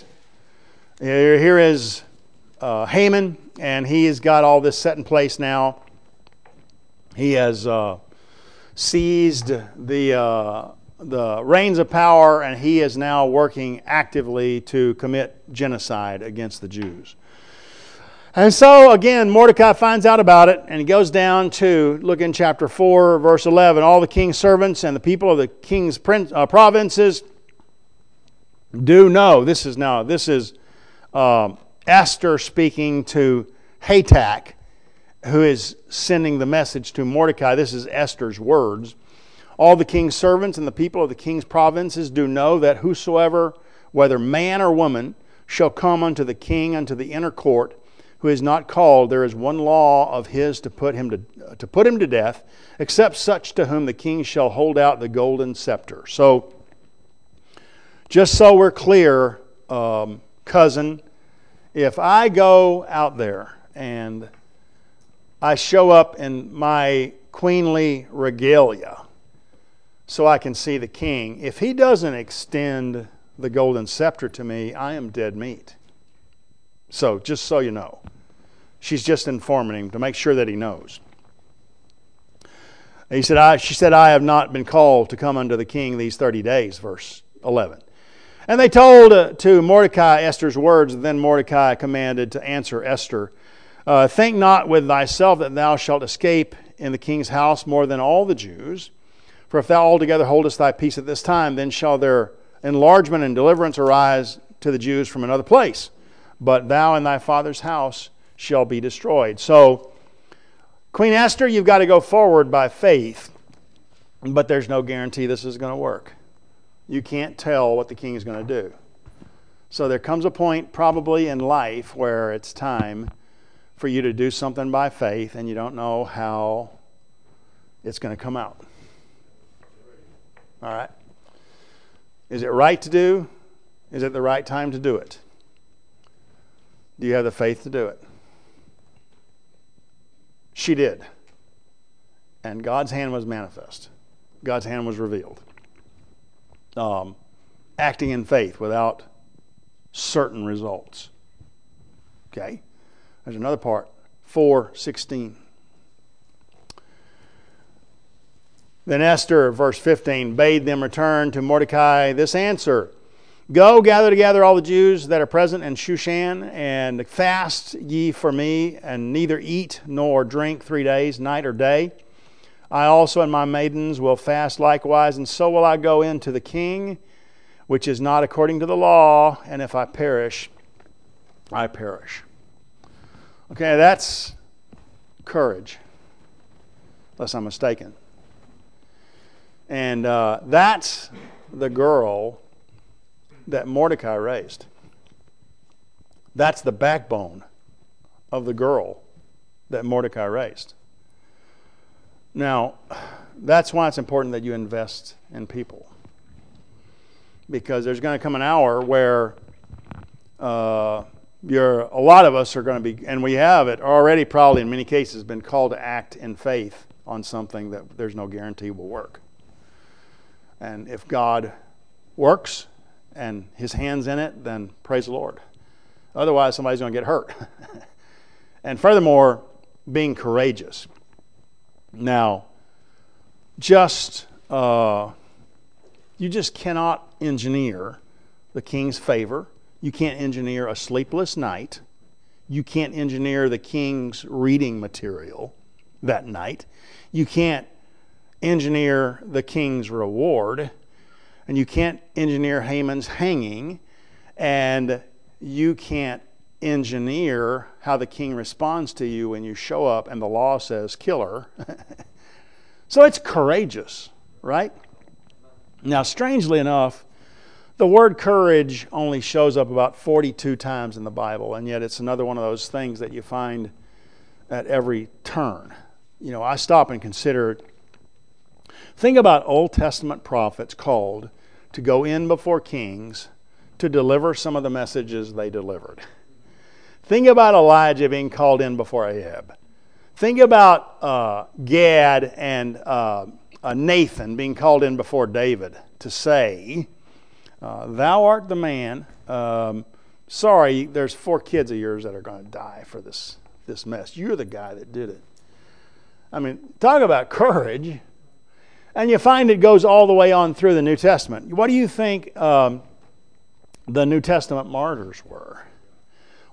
[SPEAKER 1] Haman, and he has got all this set in place now. He has seized the reins of power, and he is now working actively to commit genocide against the Jews. And so, again, Mordecai finds out about it, and he goes down to, look in chapter 4, verse 11, all the king's servants and the people of the king's provinces do know. This is Esther speaking to Hatak, who is sending the message to Mordecai. This is Esther's words. All the king's servants and the people of the king's provinces do know that whosoever, whether man or woman, shall come unto the king unto the inner court, who is not called, there is one law of his to put him to death, except such to whom the king shall hold out the golden scepter. So, just so we're clear, cousin, if I go out there and I show up in my queenly regalia so I can see the king, if he doesn't extend the golden scepter to me, I am dead meat. So, just so you know. She's just informing him to make sure that he knows. She said, I have not been called to come unto the king these 30 days, verse 11. And they told to Mordecai Esther's words. And then Mordecai commanded to answer Esther, think not with thyself that thou shalt escape in the king's house more than all the Jews. For if thou altogether holdest thy peace at this time, then shall their enlargement and deliverance arise to the Jews from another place. But thou and thy father's house shall be destroyed. So, Queen Esther, you've got to go forward by faith, but there's no guarantee this is going to work. You can't tell what the king is going to do. So there comes a point probably in life where it's time for you to do something by faith and you don't know how it's going to come out. All right? Is it right to do? Is it the right time to do it? Do you have the faith to do it? She did. And God's hand was manifest. God's hand was revealed. Acting in faith without certain results. Okay? There's another part. 4:16. Then Esther, verse 15, bade them return to Mordecai this answer. Go, gather together all the Jews that are present in Shushan, and fast ye for me, and neither eat nor drink 3 days, night or day. I also and my maidens will fast likewise, and so will I go in to the king, which is not according to the law, and if I perish, I perish. Okay, that's courage, unless I'm mistaken. And that's the girl that Mordecai raised. That's the backbone of the girl that Mordecai raised. Now, that's why it's important that you invest in people. Because there's going to come an hour where a lot of us are going to be, and we have it already probably in many cases, been called to act in faith on something that there's no guarantee will work. And if God works and His hand's in it, then praise the Lord. Otherwise, somebody's going to get hurt. And furthermore, being courageous. Now, you just cannot engineer the king's favor. You can't engineer a sleepless night. You can't engineer the king's reading material that night. You can't engineer the king's reward, and you can't engineer Haman's hanging, and you can't engineer how the king responds to you when you show up and the law says kill her. So it's courageous, right? Now, strangely enough, the word courage only shows up about 42 times in the Bible, and yet it's another one of those things that you find at every turn. You know, I stop and consider. Think about Old Testament prophets called to go in before kings to deliver some of the messages they delivered. Think about Elijah being called in before Ahab. Think about Gad and Nathan being called in before David to say, thou art the man. Sorry, there's 4 kids of yours that are going to die for this mess. You're the guy that did it. I mean, talk about courage. And you find it goes all the way on through the New Testament. What do you think the New Testament martyrs were?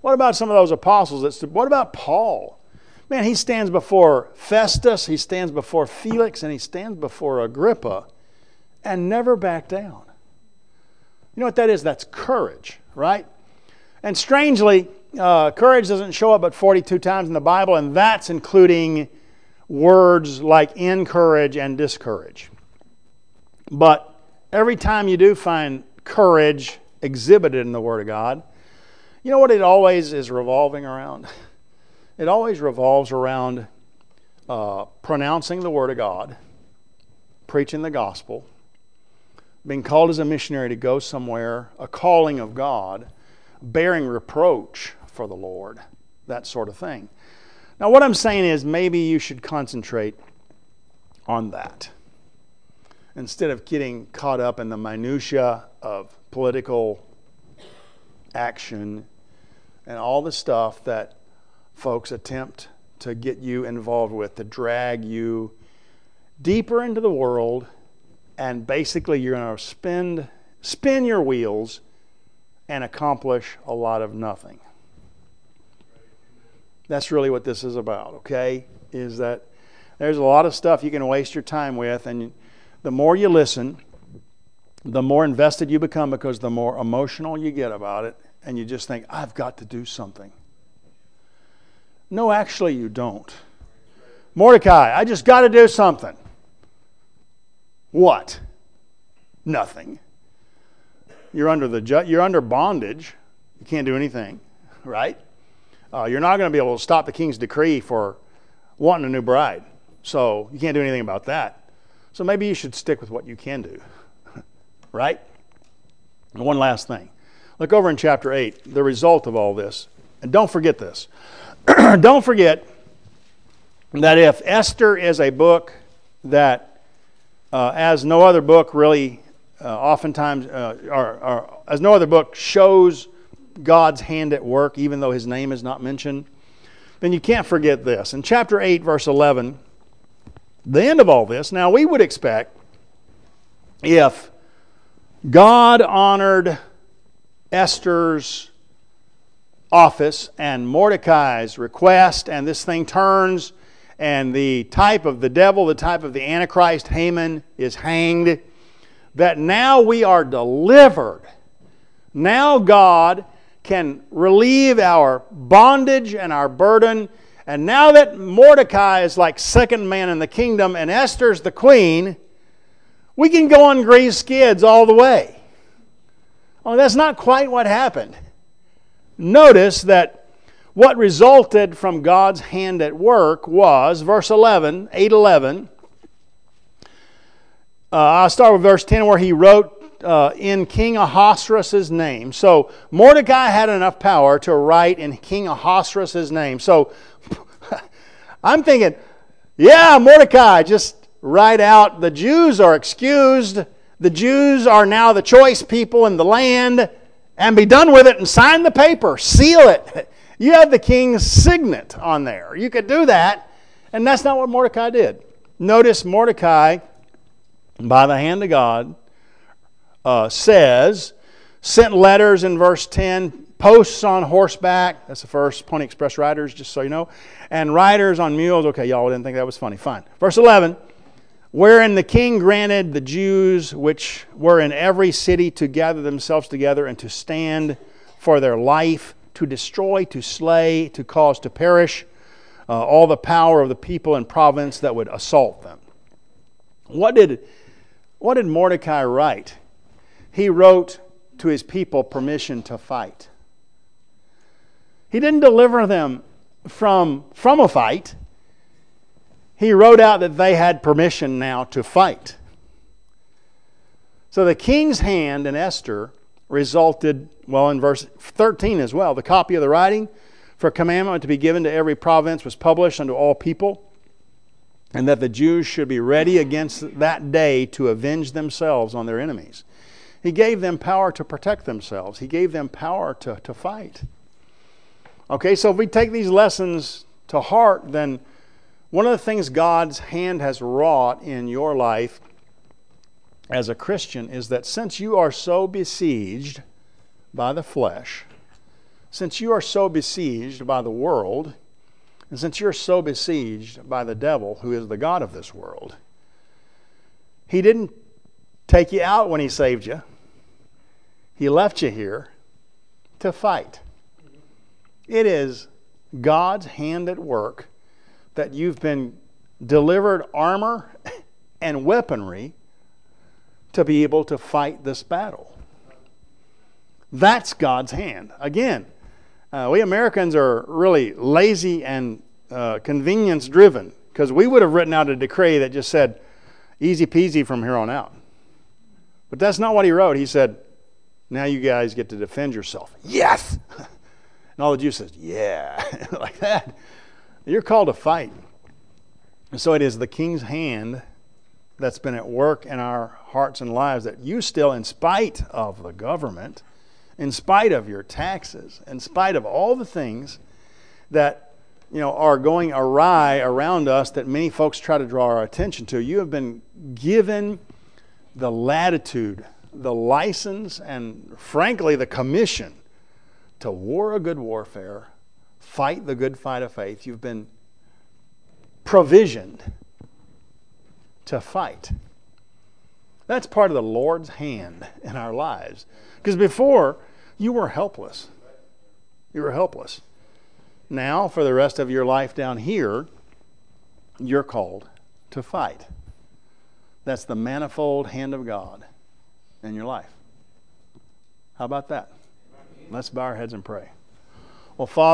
[SPEAKER 1] What about some of those apostles? What about Paul? Man, he stands before Festus, he stands before Felix, and he stands before Agrippa and never back down. You know what that is? That's courage, right? And strangely, courage doesn't show up but 42 times in the Bible, and that's including words like encourage and discourage. But every time you do find courage exhibited in the Word of God, you know what it always is revolving around? It always revolves around pronouncing the Word of God, preaching the gospel, being called as a missionary to go somewhere, a calling of God, bearing reproach for the Lord, that sort of thing. Now what I'm saying is maybe you should concentrate on that instead of getting caught up in the minutia of political action and all the stuff that folks attempt to get you involved with, to drag you deeper into the world, and basically you're going to spin your wheels and accomplish a lot of nothing. That's really what this is about, okay? Is that there's a lot of stuff you can waste your time with, and the more you listen, the more invested you become, because the more emotional you get about it, and you just think, I've got to do something. No, actually you don't. Mordecai, I just got to do something. What? Nothing. You're under bondage. You can't do anything, right? You're not going to be able to stop the king's decree for wanting a new bride. So you can't do anything about that. So maybe you should stick with what you can do, right? And one last thing. Look over in chapter 8, the result of all this. And don't forget this. Don't forget that if Esther is a book that, as no other book really oftentimes, or as no other book shows God's hand at work, even though His name is not mentioned, then you can't forget this. In chapter 8, verse 11, the end of all this, now we would expect if God honored Esther's office and Mordecai's request, and this thing turns, and the type of the devil, the type of the Antichrist, Haman, is hanged, that now we are delivered. Now God can relieve our bondage and our burden. And now that Mordecai is like second man in the kingdom and Esther's the queen, we can go on greased skids all the way. Oh, that's not quite what happened. Notice that what resulted from God's hand at work was, verse 11, 8:11. I'll start with verse 10 where he wrote in King Ahasuerus' name. So Mordecai had enough power to write in King Ahasuerus' name. So I'm thinking, yeah, Mordecai, just write out, the Jews are excused. The Jews are now the choice people in the land, and be done with it and sign the paper, seal it. You have the king's signet on there. You could do that, and that's not what Mordecai did. Notice Mordecai, by the hand of God, sent letters in verse 10, posts on horseback. That's the first, Pony Express riders, just so you know. And riders on mules. Okay, y'all didn't think that was funny. Fine. Verse 11, wherein the king granted the Jews which were in every city to gather themselves together and to stand for their life, to destroy, to slay, to cause to perish all the power of the people and province that would assault them. What did Mordecai write? He wrote to his people permission to fight. He didn't deliver them from a fight. He wrote out that they had permission now to fight. So the king's hand in Esther resulted, well, in verse 13 as well, the copy of the writing for a commandment to be given to every province was published unto all people, and that the Jews should be ready against that day to avenge themselves on their enemies. He gave them power to protect themselves. He gave them power to fight. Okay, so if we take these lessons to heart, then one of the things God's hand has wrought in your life as a Christian is that since you are so besieged by the flesh, since you are so besieged by the world, and since you're so besieged by the devil, who is the god of this world, he didn't take you out when he saved you. He left you here to fight. It is God's hand at work that you've been delivered armor and weaponry to be able to fight this battle. That's God's hand. Again, we Americans are really lazy and convenience driven, because we would have written out a decree that just said, easy peasy from here on out. But that's not what he wrote. He said, now you guys get to defend yourself. Yes! And all the Jews says, yeah, like that. You're called to fight. And so it is the King's hand that's been at work in our hearts and lives, that you still, in spite of the government, in spite of your taxes, in spite of all the things that are going awry around us that many folks try to draw our attention to, you have been given the latitude, the license, and frankly the commission to war a good warfare, fight the good fight of faith. You've been provisioned to fight. That's part of the Lord's hand in our lives. Because before, you were helpless. You were helpless. Now, for the rest of your life down here, you're called to fight. That's the manifold hand of God in your life. How about that? Let's bow our heads and pray. Well, Father,